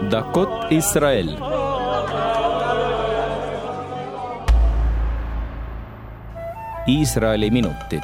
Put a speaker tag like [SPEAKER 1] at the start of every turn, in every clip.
[SPEAKER 1] דקות ישראל. Iisraeli minutid.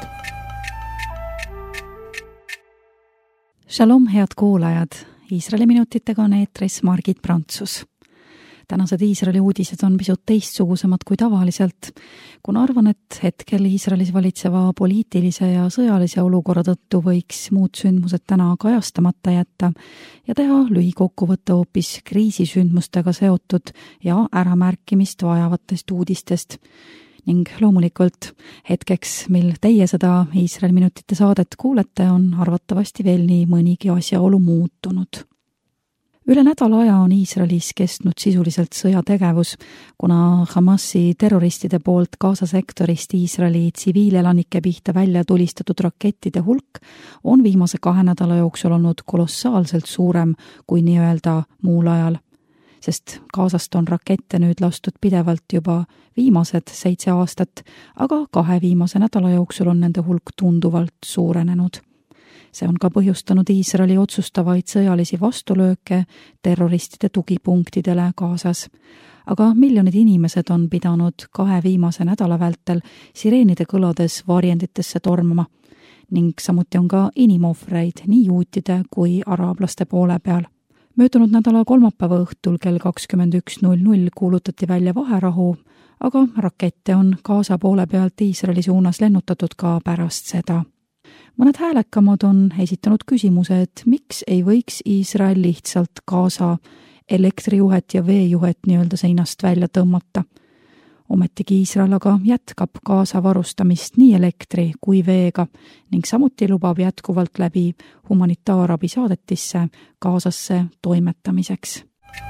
[SPEAKER 2] Shalom, head kuulajad! Iisraeli minutitega on eetris Margit Prantsus. Tänased Iisraeli uudised on pisut teistsugusemad kui tavaliselt, kuna arvan, et hetkel Iisraelis valitseva poliitilise ja sõjalise olukorra tõttu võiks muud sündmused täna kajastamata jätta ja teha lühikokkuvõtte hoopis kriisisündmustega seotud ja äramärkimist vajavatest uudistest. Ning loomulikult hetkeks, mil teie seda Iisraeli minutite saadet kuulete, on arvatavasti veel nii mõnigi asjaolu muutunud. Üle nädala aja on Iisraelis kestnud sisuliselt sõjategevus, kuna Hamasi terroristide poolt Gaza sektorist Iisraeli tsiviilelanike pihta välja tulistatud rakettide hulk on viimase 2 nädala jooksul olnud kolossaalselt suurem kui nii-öelda muul ajal. Sest Gazast on rakette nüüd lastud pidevalt juba viimased 7 aastat, aga 2 viimase nädala jooksul on nende hulk tunduvalt suurenenud. See on ka põhjustanud Iisraeli otsustavaid sõjalisi vastulööke terroristide tugipunktidele Gazas. Aga miljonid inimesed on pidanud 2 viimase nädala vältel sireenide kõlades varjenditesse tormama ning samuti on ka inimohvreid nii juutide kui araablaste poole peal. Möödunud nädala kolmapäeva õhtul kell 21:00 kuulutati välja vaherahu, aga rakette on Gaza poole pealt Iisraeli suunas lennutatud ka pärast seda. Mõned häälekamad on esitanud küsimuse, et miks ei võiks Iisrael lihtsalt Gaza elektrijuhet ja veejuhet nii-öelda seinast välja tõmmata. Ometigi Iisrael aga jätkab Gaza varustamist nii elektri kui veega ning samuti lubab jätkuvalt läbi humanitaarabi saadetisse Gazasse toimetamiseks.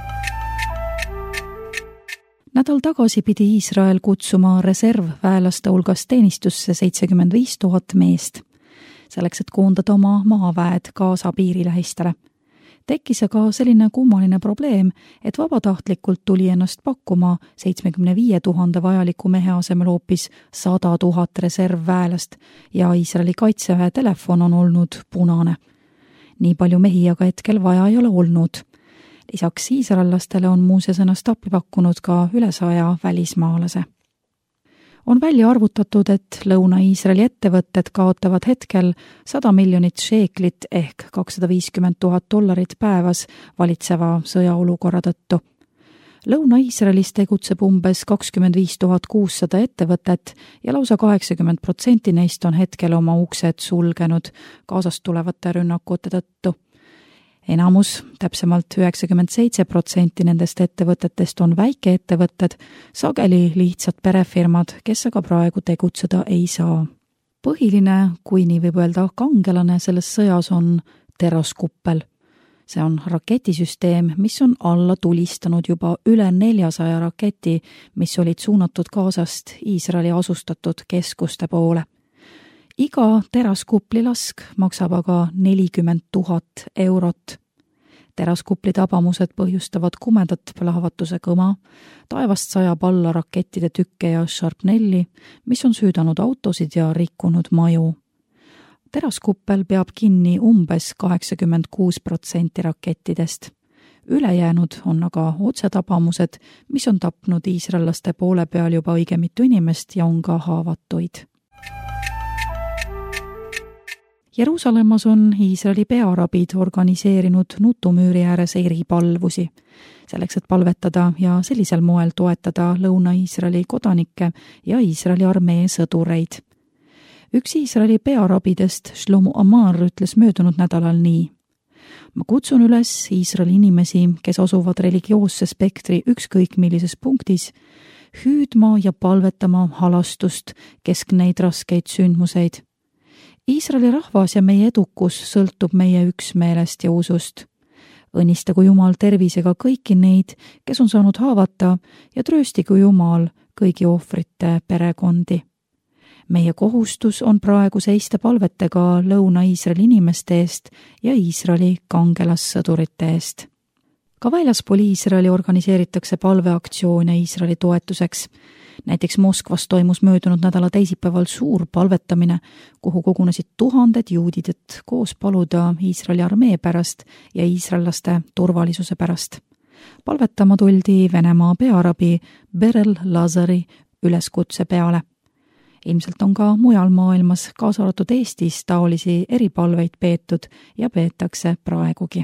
[SPEAKER 2] Nädal tagasi pidi Iisrael kutsuma reservväelaste hulgas teenistusse 75 000 meest, selleks et koondada oma maaväed Gaza piirilähistele. Tekkis aga selline kummaline probleem, et vabatahtlikult tuli ennast pakkuma 75 000 vajaliku mehe asemel hoopis 100 000 reservväelast ja Iisraeli kaitseväe telefon on olnud punane. Nii palju mehi aga hetkel vaja ei ole olnud. Lisaks iisraellastele on muuseas ennast appi pakkunud ka üle 100 välismaalase. On välja arvutatud, et Lõuna-Iisraeli ettevõtted kaotavad hetkel 100 miljonit šeeklit ehk $250 000 päevas valitseva sõjaolukorra tõttu. Lõuna-Iisraelis tegutseb umbes 25 600 ettevõtet ja lausa 80% neist on hetkel oma uksed sulgenud Gazast tulevate rünnakute tõttu. Enamus, täpsemalt 97% nendest ettevõtetest on väikeettevõtted, sageli lihtsad perefirmad, kes aga praegu tegutseda ei saa. Põhiline, kui nii võib öelda, kangelane selles sõjas on teraskuppel. See on raketisüsteem, mis on alla tulistanud juba üle 400 raketi, mis olid suunatud Gazast Iisraeli asustatud keskuste poole. Iga teraskupli lask maksab aga 40 000 eurot. Teraskupli tabamused põhjustavad kumedat plahvatuse kõma, taevast sajab alla rakettide tükke ja šarpnelli, mis on süüdanud autosid ja rikkunud maju. Teraskuppel peab kinni umbes 86% rakettidest. Ülejäänud on aga otsetabamused, mis on tapnud iisraellaste poole peal juba õige mitu inimest ja on ka haavatuid. Jeruusalemmas on Iisraeli pearabid organiseerinud nutumüüri ääres eripalvusi, selleks et palvetada ja sellisel moel toetada Lõuna-Iisraeli kodanikke ja Iisraeli armee sõdureid. Üks Iisraeli pearabidest, Shlomo Amar, ütles möödunud nädalal nii. Ma kutsun üles Iisraeli inimesi, kes asuvad religioosse spektri ükskõik millises punktis, hüüdma ja palvetama halastust kesk neid raskeid sündmuseid. Iisraeli rahvas ja meie edukus sõltub meie üksmeelest ja usust. Õnnistagu Jumal tervisega kõiki neid, kes on saanud haavata ja trööstigu Jumal kõigi ohvrite perekondi. Meie kohustus on praegu seista palvetega Lõuna-Iisraeli inimeste eest ja Iisraeli kangelassõdurite eest. Ka väljaspool Iisraeli organiseeritakse palveaktsioone Iisraeli toetuseks. Näiteks Moskvas toimus möödunud nädala teisipäeval suur palvetamine, kuhu kogunesid tuhanded juudid, et koos paluda Iisraeli armee pärast ja iisraellaste turvalisuse pärast. Palvetama tuldi Venemaa pearabi Berel Lazari üleskutse peale. Ilmselt on ka mujal maailmas, kaasa arvatud Eestis, taolisi eripalveid peetud ja peetakse praegugi.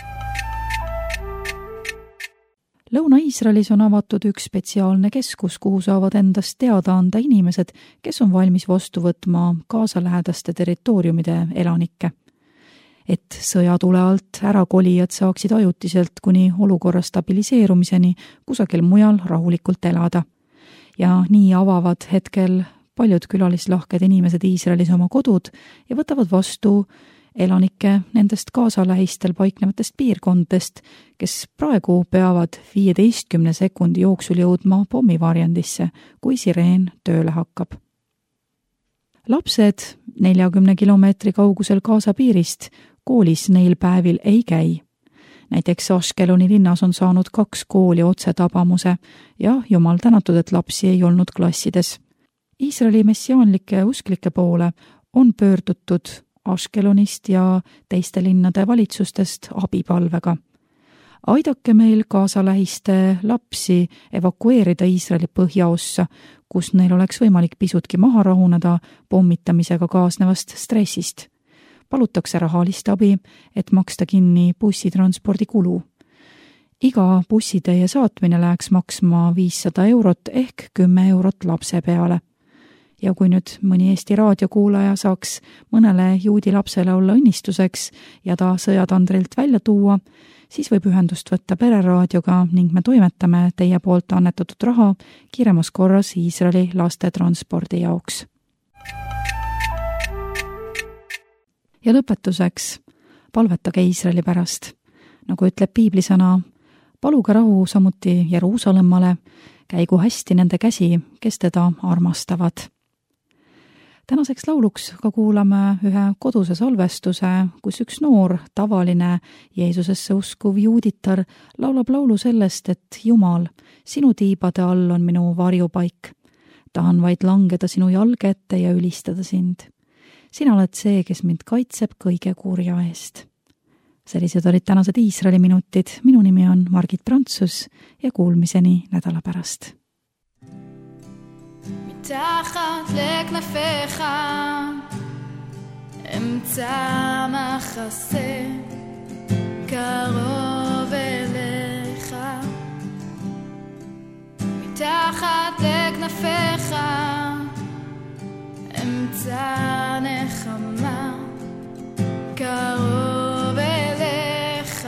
[SPEAKER 2] Lõuna-Iisraelis on avatud üks spetsiaalne keskus, kuhu saavad endast teada anda inimesed, kes on valmis vastu võtma Gaza-lähedaste territooriumide elanikke. Et sõjatule alt ärakolijad saaksid ajutiselt kuni olukorra stabiliseerumiseni kusagil mujal rahulikult elada. Ja nii avavad hetkel paljud külalislahked inimesed Iisraelis oma kodud ja võtavad vastu elanikke nendest Gaza lähistel paiknevatest piirkondadest, kes praegu peavad 15 sekundi jooksul jõudma pommivarjendisse, kui sireen tööle hakkab. Lapsed 40 kilomeetri kaugusel Gaza piirist koolis neil päevil ei käi. Näiteks Ashkeloni linnas on saanud 2 kooli otsetabamuse ja jumal tänatud, et lapsi ei olnud klassides. Iisraeli messiaanlike usklike poole on pöördutud Ashkelonist ja teiste linnade valitsustest abipalvega. Aidake meil Gaza lähiste lapsi evakueerida Iisraeli põhjaossa, kus neil oleks võimalik pisutki maha rahuneda pommitamisega kaasnevast stressist. Palutakse rahalist abi, et maksta kinni bussitranspordi kulu. Iga bussitäie saatmine läheks maksma 500 eurot ehk 10 eurot lapse peale. Ja kui nüüd mõni Eesti raadiokuulaja saaks mõnele juudi lapsele olla õnnistuseks ja ta sõjatandrilt välja tuua, siis võib ühendust võtta pereraadioga ning me toimetame teie poolt annetatud raha kiiremas korras Iisraeli laste transpordi jaoks. Ja lõpetuseks, palvetage Iisraeli pärast. Nagu ütleb piiblisõna, paluge rahu samuti Jeruusalemmale, käigu hästi nende käsi, kes teda armastavad. Tänaseks lauluks ka kuulame ühe koduse salvestuse, kus üks noor, tavaline Jeesusesse uskuv juuditar laulab laulu sellest, et Jumal, sinu tiibade all on minu varjupaik. Tahan vaid langeda sinu jalge ette ja ülistada sind. Sina oled see, kes mind kaitseb kõige kurja eest. Sellised olid tänased Iisraeli minutid. Minu nimi on Margit Prantsus ja kuulmiseni nädala pärast.
[SPEAKER 3] מתחת לכנפיך אמצא מחסה קרוב אליך מתחת לכנפיך אמצא נחמה קרוב אליך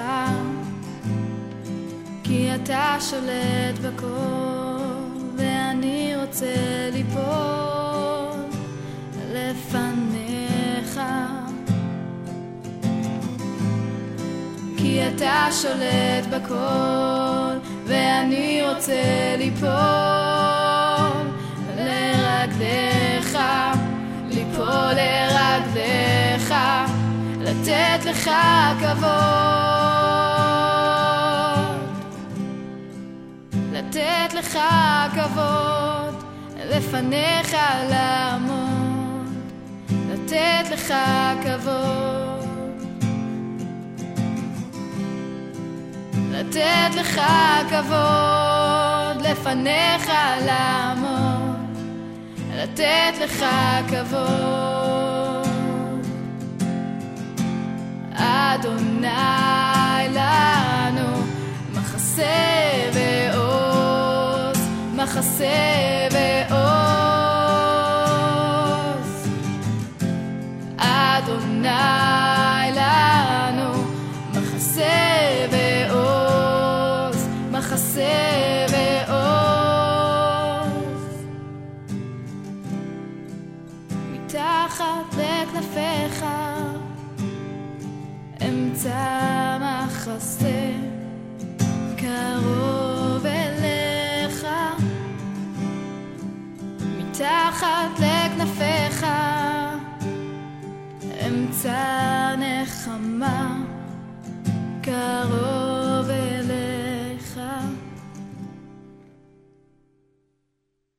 [SPEAKER 3] כי אתה שולט בכל ואני רוצה ליפול לפניך כי אתה שולט בכל ואני רוצה ליפול לרגליך ליפול לרגליך לתת לך כבוד לתת לך כבוד לפניך לעמוד לתת לך כבוד לתת לך כבוד לפניך לעמוד לתת לך כבוד אדוני לנו מחסה ועוז מחסה ועוז אדוני לנו מחסה ועוז מחסה ועוז מתחת לכנפיך אמצא מחסה קרוב אליך מתחת לכנפיך אמצא נחמה קרוב